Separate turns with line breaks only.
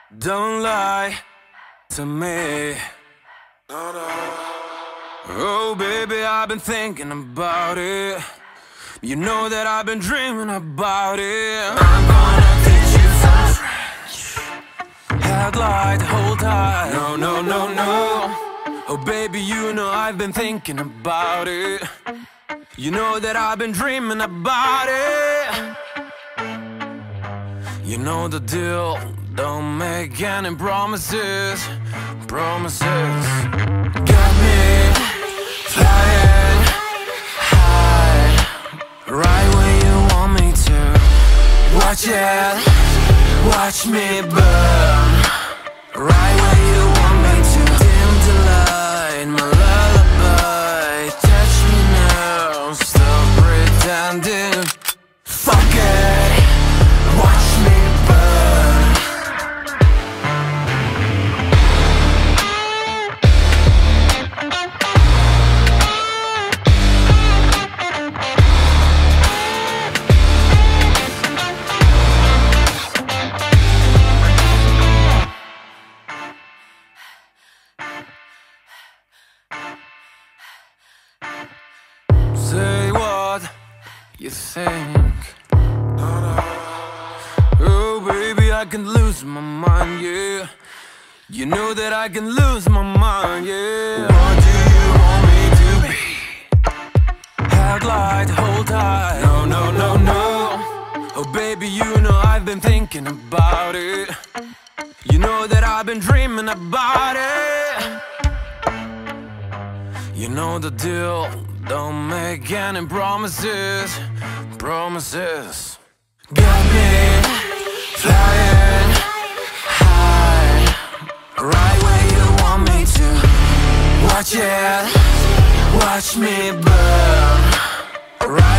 Don't lie to me. Oh, baby, I've been thinking about it. You know that I've been dreaming about it. I'm gonna teach you some French. Head light, hold tight. No, no, no, no. Oh, baby, you know I've been thinking about it. You know that I've been dreaming about it. You know the deal. Don't make any promises. Promises. Got me flying high, right where you want me to. Watch it, watch me burn, right where you want me to. Dim the light, my lullaby. Touch me now, stop pretending. Fuck it, watch me burn. Say what you think. Oh, baby, I can lose my mind, yeah. You know that I can lose my mind, yeah. What do you want me to be? Headlight, hold tight. No, no, no, no. Oh, baby, you know I've been thinking about it. You know that I've been dreaming about it. You know the deal. Don't make any promises. Promises. Got me flying high, right where you want me to. Watch it, watch me burn, right